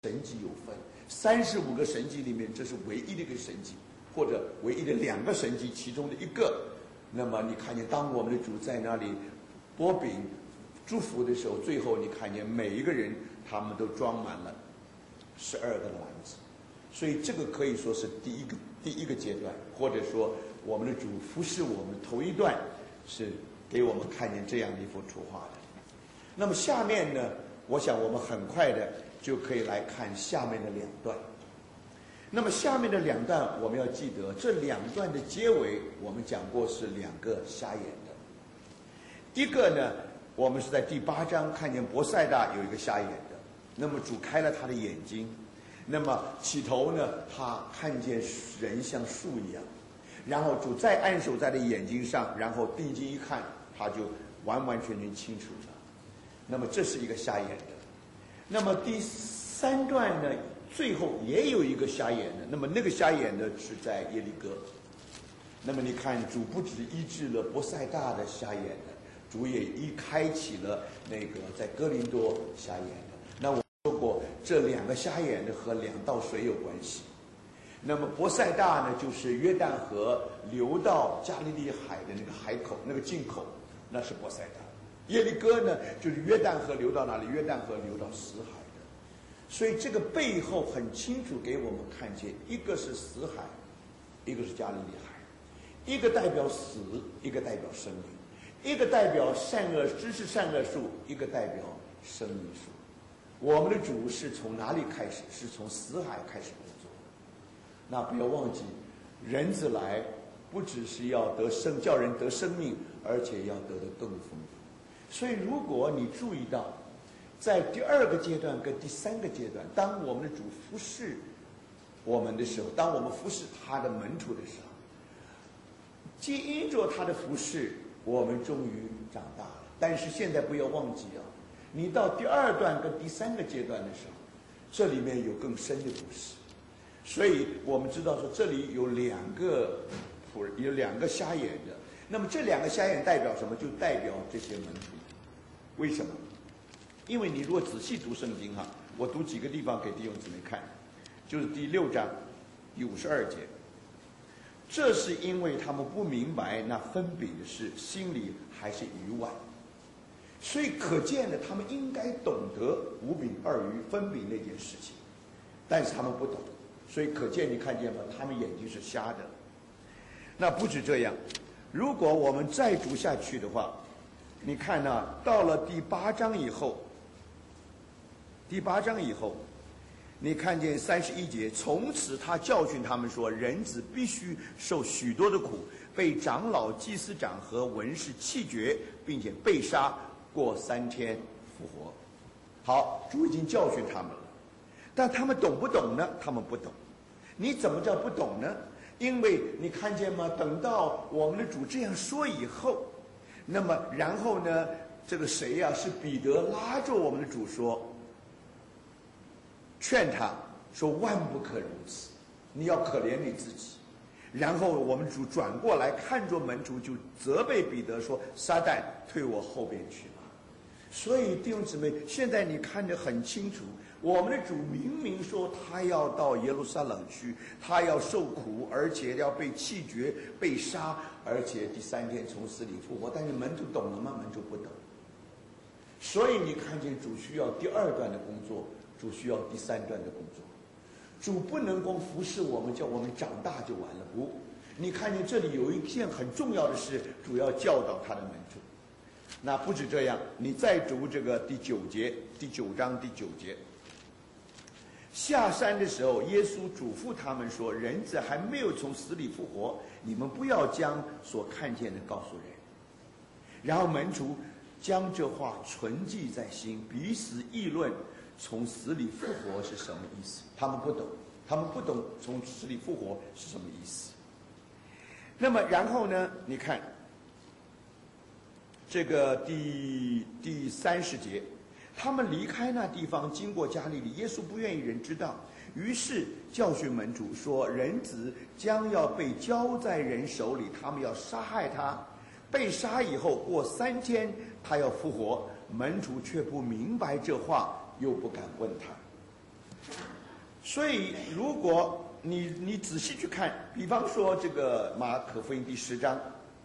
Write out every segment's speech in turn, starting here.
神迹有分，35个神迹里面，这是唯一的一个神迹，或者唯一的2个神迹其中的一个。那么你看见，当我们的主在那里拨饼祝福的时候，最后你看见每一个人他们都装满了12个篮子，所以这个可以说是第一个阶段，或者说我们的主服侍我们头一段是给我们看见这样的一幅图画的。那么下面呢，我想我们很快的就可以来看下面的2段。那么下面的2段我们要记得，这2段的结尾我们讲过是2个瞎眼的。一个呢，我们是在第8章看见伯赛大有一个瞎眼的，那么主开了他的眼睛，那么起头呢，他看见人像树一样，然后主再按手在他的眼睛上，然后定睛一看，他就完完全全清楚了。那么这是一个瞎眼的。那么第3段呢，最后也有一个瞎眼的，那么那个瞎眼的是在耶利哥。那么你看，主不只医治了伯赛大的瞎眼的，主也开启了那个在哥林多瞎眼的。那我说过，这2个瞎眼的和2道水有关系。那么伯赛大呢，就是约旦河流到加利利海的那个海口，那个进口，那是伯赛大。耶利哥呢，就是约旦河流到哪里？约旦河流到死海的。所以这个背后很清楚给我们看见，一个是死海，一个是加利利海，一个代表死，一个代表生命，一个代表善恶知识善恶树，一个代表生命树。我们的主是从哪里开始？是从死海开始工作。那不要忘记，人子来不只是要叫人得生命，而且要得的更丰富。所以如果你注意到，在第2个阶段跟第3个阶段，当我们的主服侍我们的时候，当我们服侍他的门徒的时候，既因着他的服侍，我们终于长大了。但是现在不要忘记啊，你到第2段跟第3个阶段的时候，这里面有更深的故事。所以我们知道说，这里有2个瞎眼的。那么这2个瞎眼代表什么？就代表这些门徒。为什么？因为你如果仔细读圣经哈，我读几个地方给弟兄姊妹看，就是第6章第52节。这是因为他们不明白那分饼的事，心里还是愚顽。所以可见的，他们应该懂得5饼2鱼分饼那件事情，但是他们不懂。所以可见，你看见吗？他们眼睛是瞎的。那不止这样，如果我们再读下去的话，你看呢，到了第8章以后，你看见31节，从此他教训他们说，人子必须受许多的苦，被长老、祭司长和文士弃绝，并且被杀，过3天复活。好，主已经教训他们了，但他们懂不懂呢？他们不懂。你怎么叫不懂呢？因为你看见吗？等到我们的主这样说以后，那么然后呢，这个谁呀？是彼得拉着我们的主说，劝他说，万不可如此，你要可怜你自己。然后我们主转过来看着门徒，就责备彼得说，撒旦，退我后边去吧。所以弟兄姊妹，现在你看得很清楚，我们的主明明说他要到耶路撒冷去，他要受苦，而且要被弃绝、被杀，而且第3天从死里复活。但是门徒懂了吗？门徒不懂。所以你看见主需要第2段的工作，主需要第3段的工作。主不能光服侍我们，叫我们长大就完了。不，你看见这里有一件很重要的事，主要教导他的门徒。那不止这样，你再读这个第9节，第9章第9节。下山的时候，耶稣嘱咐他们说，人子还没有从死里复活，你们不要将所看见的告诉人。然后门徒将这话存记在心，彼此议论从死里复活是什么意思。他们不懂从死里复活是什么意思。那么然后呢，你看这个第30节，他们离开那地方，经过加利利，耶稣不愿意人知道，于是教训门徒说，人子将要被交在人手里，他们要杀害他，被杀以后过3天他要复活。门徒却不明白这话，又不敢问他。 所以如果你仔细去看，比方说这个马可福音第10章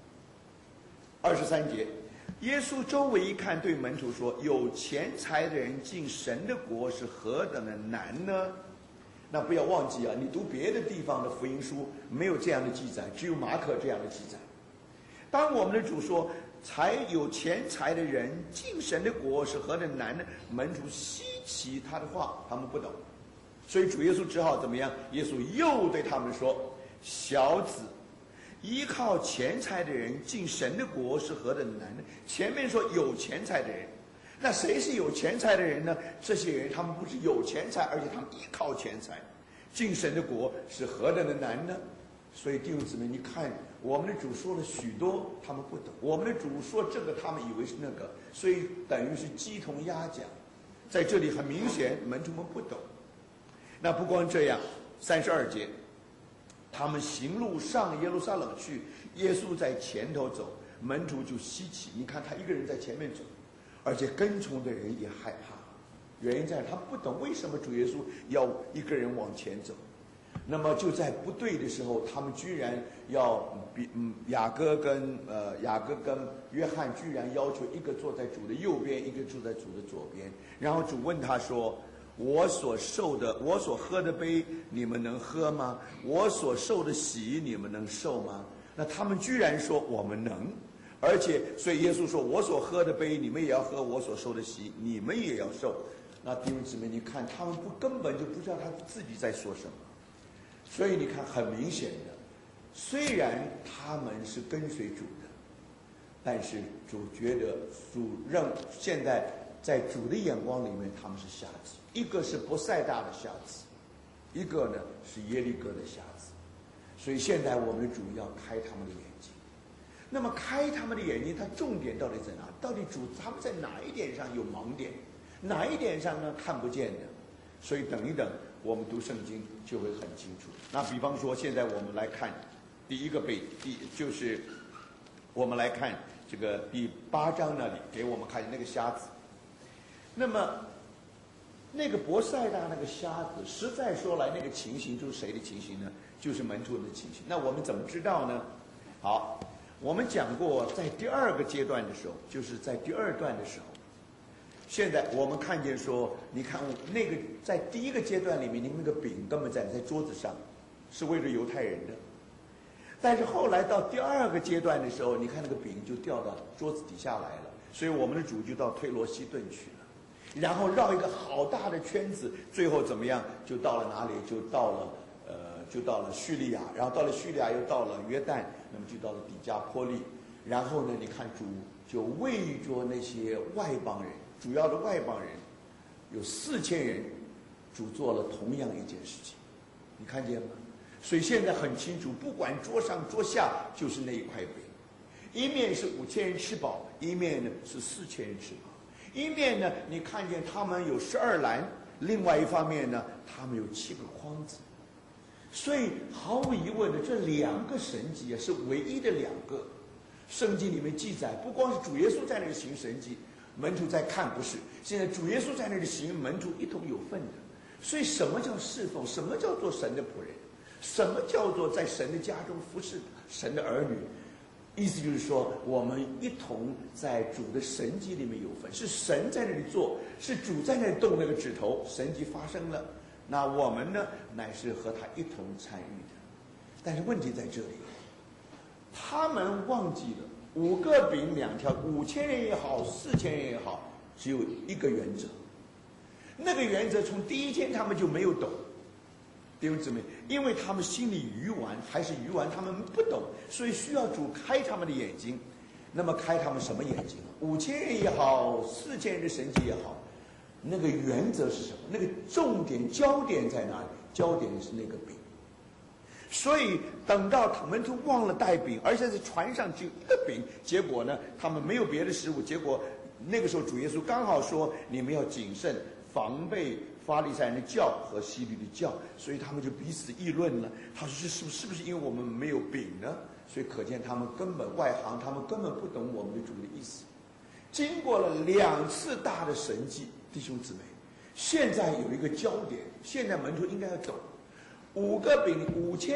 23节，耶稣周围一看，对门徒说：“有钱财的人进神的国是何等的难呢？”那不要忘记啊，你读别的地方的福音书没有这样的记载，只有马可这样的记载。当我们的主说有钱财的人进神的国是何等难呢？门徒稀奇他的话，他们不懂，所以主耶稣只好怎么样？耶稣又对他们说：“小子，依靠钱财的人进神的国是何等难呢？”前面说有钱财的人，那谁是有钱财的人呢？这些人他们不是有钱财，而且他们依靠钱财，进神的国是何等的难呢？所以弟兄姊妹，你看我们的主说了许多，他们不懂；我们的主说这个，他们以为是那个，所以等于是鸡同鸭讲。在这里很明显，门徒们不懂。那不光这样，32节，他们行路上耶路撒冷去，耶稣在前头走，门徒就稀奇。你看他一个人在前面走，而且跟从的人也害怕。原因在他不懂为什么主耶稣要一个人往前走。那么就在不对的时候，他们居然要雅各跟约翰居然要求一个坐在主的右边，一个坐在主的左边。然后主问他说：“我所喝的杯，你们能喝吗？我所受的洗，你们能受吗？”那他们居然说我们能，而且所以耶稣说：“我所喝的杯，你们也要喝；我所受的洗，你们也要受。”那弟兄姊妹，你看他们根本就不知道他自己在说什么。所以你看，很明显的，虽然他们是跟随主的，但是主觉得现在在主的眼光里面，他们是瞎子。一个是伯赛大的瞎子，一个呢是耶利哥的瞎子。所以现在我们的主要开他们的眼睛。那么开他们的眼睛，它重点到底在哪？到底他们在哪一点上有盲点？哪一点上呢看不见的？所以等一等，我们读圣经就会很清楚。那比方说，现在我们来看第一个就是我们来看这个第8章那里给我们看那个瞎子。那么那个伯赛大那个瞎子，实在说来，那个情形就是谁的情形呢？就是门徒的情形。那我们怎么知道呢？好，我们讲过，在第2个阶段的时候，就是在第2段的时候。现在我们看见说，你看那个在第1个阶段里面，你们那个饼根本在桌子上，是为了犹太人的。但是后来到第2个阶段的时候，你看那个饼就掉到桌子底下来了，所以我们的主就到推罗西顿去了，然后绕一个好大的圈子，最后怎么样？就到了哪里？就到了叙利亚，然后到了叙利亚又到了约旦，那么就到了底加波利。然后呢，你看主就为着那些外邦人。主要的外邦人有4000人，主做了同样一件事情，你看见吗？所以现在很清楚，不管桌上桌下就是那一块饼，一面是5000人吃饱，一面呢是4000人吃饱，一面呢你看见他们有12篮，另外一方面呢他们有7个筐子。所以毫无疑问的，这2个神迹啊是唯一的2个。圣经里面记载，不光是主耶稣在那里行神迹，门徒在看，不是，现在主耶稣在那里行，门徒一同有份的。所以什么叫侍奉？什么叫做神的仆人？什么叫做在神的家中服侍神的儿女？意思就是说，我们一同在主的神迹里面有份，是神在那里做，是主在那里动那个指头，神迹发生了，那我们呢，乃是和他一同参与的。但是问题在这里，他们忘记了5个饼2条，5000人也好，4000人也好，只有一个原则。那个原则从第1天他们就没有懂，弟兄姊妹，因为他们心里愚顽，他们不懂，所以需要主开他们的眼睛。那么开他们什么眼睛？5000人也好，4000人的神迹也好，那个原则是什么？那个重点焦点在哪里？焦点是那个饼。所以等到门徒忘了带饼，而且在船上只有一个饼，结果呢，他们没有别的食物。结果那个时候主耶稣刚好说，你们要谨慎，防备法利赛人的教和希律的教。所以他们就彼此议论了。他说是不是因为我们没有饼呢？所以可见他们根本外行，他们根本不懂我们的主的意思。经过了2次大的神迹，弟兄姊妹， 现在有一个焦点，现在门徒应该要懂，5个饼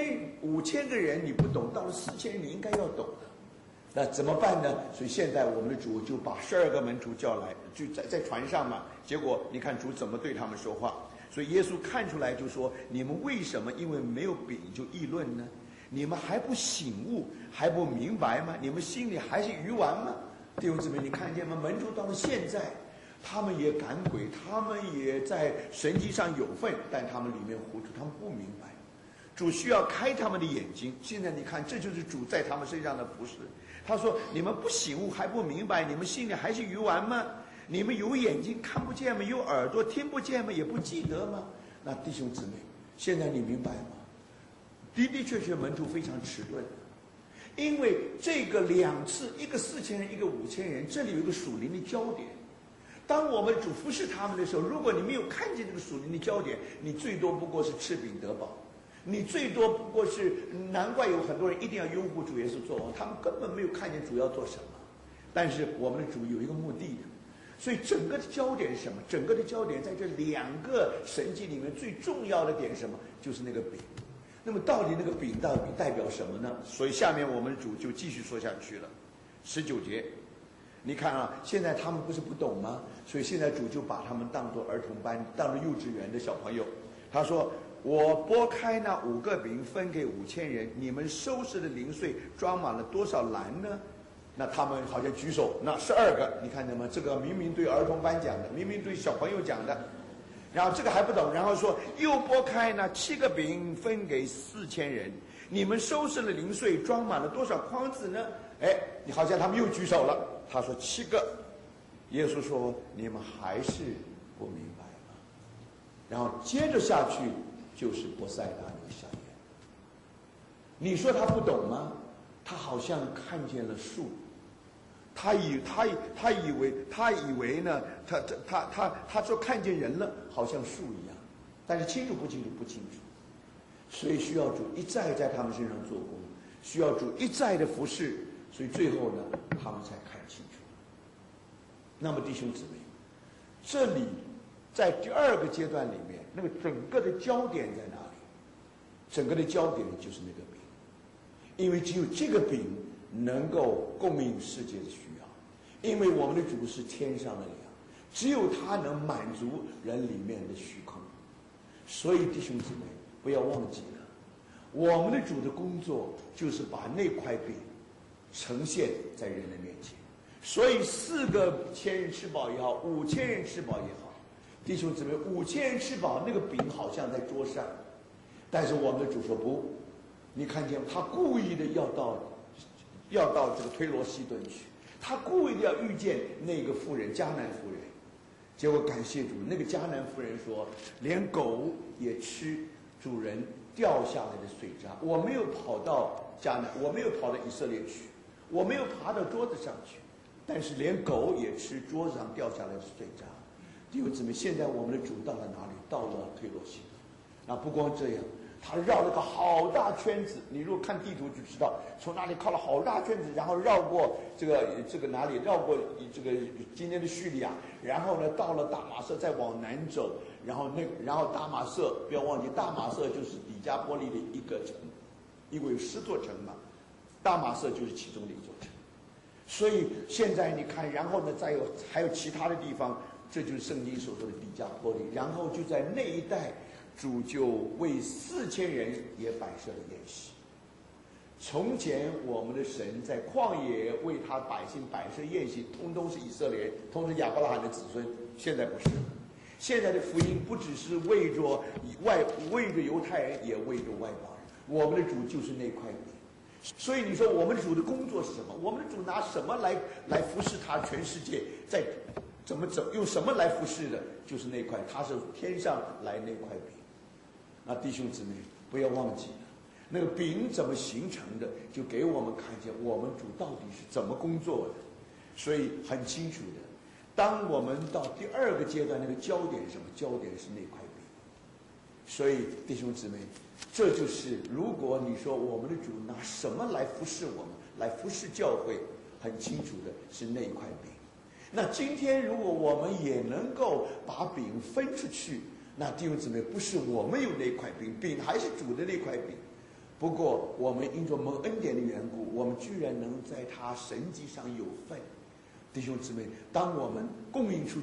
5000个人你不懂，到了4000人你应该要懂的。那怎么办呢？所以现在我们的主就把12个门徒叫来，就在船上嘛。结果你看主怎么对他们说话。所以耶稣看出来就说：你们为什么因为没有饼就议论呢？你们还不醒悟，还不明白吗？你们心里还是鱼丸吗？弟兄姊妹，你看见吗？门徒到了现在，他们也赶鬼，他们也在神迹上有份，但他们里面糊涂，他们不明白。主需要开他们的眼睛。现在你看，这就是主在他们身上的服事。他说：你们不醒悟，还不明白，你们心里还是鱼丸吗？你们有眼睛看不见吗？有耳朵听不见吗？也不记得吗？那弟兄姊妹，现在你明白吗？的的确确门徒非常迟钝，因为这个2次，一个4000人，一个5000人，这里有一个属灵的焦点。当我们主服侍他们的时候，如果你没有看见这个属灵的焦点，你最多不过是吃饼得饱，你最多不过是，难怪有很多人一定要拥护主耶稣做王，他们根本没有看见主要做什么。但是我们的主有一个目的的，所以整个的焦点是什么？整个的焦点在这2个神迹里面最重要的点是什么？就是那个饼。那么到底那个饼到底代表什么呢？所以下面我们的主就继续说下去了。19节，你看啊，现在他们不是不懂吗？所以现在主就把他们当作儿童班，当作幼稚园的小朋友。他说：我拨开那5个饼分给5000人，你们收拾的零碎装满了多少篮呢？那他们好像举手，那12个，你看见吗？这个明明对儿童班讲的，明明对小朋友讲的。然后这个还不懂，然后说又拨开那7个饼分给4000人，你们收拾了零碎装满了多少筐子呢？哎，你好像他们又举手了。他说7个，耶稣说你们还是不明白吗？然后接着下去就是伯赛大那个小园。你说他不懂吗？他好像看见了树，他以为呢，他说看见人了，好像树一样，但是清楚不清楚？不清楚。所以需要主一再在他们身上做工，需要主一再的服侍，所以最后呢，他们才看清楚。那么弟兄姊妹，这里在第2个阶段里面，那个整个的焦点在哪里？整个的焦点就是那个饼，因为只有这个饼能够供应世界的需要，因为我们的主是天上的粮，只有他能满足人里面的虚空。所以弟兄姊妹，不要忘记了，我们的主的工作就是把那块饼呈现在人的面前。所以4个千人吃饱也好，5000人吃饱也好，弟兄姊妹，5000人吃饱，那个饼好像在桌上，但是我们的主说不，你看见他故意的要到这个推罗西顿去，他故意的要遇见那个妇人，迦南妇人。结果感谢主，那个迦南妇人说，连狗也吃主人掉下来的碎渣。我没有跑到迦南，我没有跑到以色列去，我没有爬到桌子上去，但是连狗也吃桌子上掉下来的碎渣。弟兄姊妹，现在我们的主到了哪里？到了推罗西顿。不光这样，他绕了个好大圈子，你如果看地图就知道，从那里靠了好大圈子，然后绕过这个哪里，绕过这个今天的叙利亚，然后呢到了大马色，再往南走，然后大马色，不要忘记大马色就是底加波利的一个城，因为有10座城嘛，大马色就是其中的一座城。所以现在你看，然后呢还有其他的地方，这就是圣经所说的底加波利，然后就在那一带，主就为4000人也摆设了宴席。从前我们的神在旷野为他百姓摆设宴席，通通是以色列人，通通是亚伯拉罕的子孙。现在不是，现在的福音不只是为着犹太人，也为着外邦人。我们的主就是那块饼。所以你说我们的主的工作是什么？我们的主拿什么来服侍他全世界？在怎么用什么来服侍的？就是那块，他是天上来那块饼。那弟兄姊妹不要忘记了，那个饼怎么形成的，就给我们看见我们主到底是怎么工作的。所以很清楚的，当我们到第2个阶段，那个焦点是什么？焦点是那块饼。所以弟兄姊妹，这就是如果你说我们的主拿什么来服侍我们，来服侍教会，很清楚的是那块饼。 那今天如果我们也能够把饼分出去，那弟兄姊妹，不是我们有那块饼，饼还是主的那块饼。不过我们因着蒙恩典的缘故，我们居然能在他神迹上有份。弟兄姊妹，当我们供应出